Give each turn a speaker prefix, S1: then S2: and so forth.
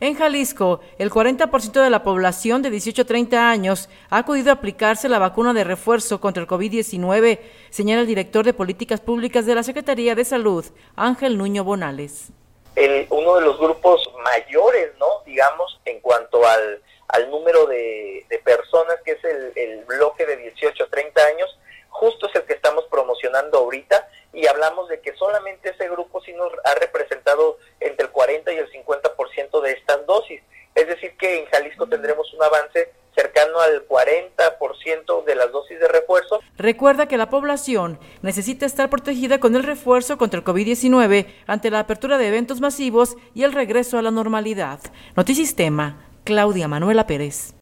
S1: En Jalisco, el 40% de la población de 18 a 30 años ha acudido a aplicarse la vacuna de refuerzo contra el COVID-19, señala el director de Políticas Públicas de la Secretaría de Salud, Ángel Nuño Bonales.
S2: Uno de los grupos mayores, ¿no? Digamos, en cuanto al número de personas, que es el bloque de 18 a 30 años, justo es el que estamos promocionando ahorita, y hablamos de que solamente ese grupo sí nos ha representado entre el 40 y el 50% de estas dosis. Es decir, que en Jalisco tendremos un avance cercano al 40% de las dosis de refuerzo.
S1: Recuerda que la población necesita estar protegida con el refuerzo contra el COVID-19 ante la apertura de eventos masivos y el regreso a la normalidad. Notisistema, Claudia Manuela Pérez.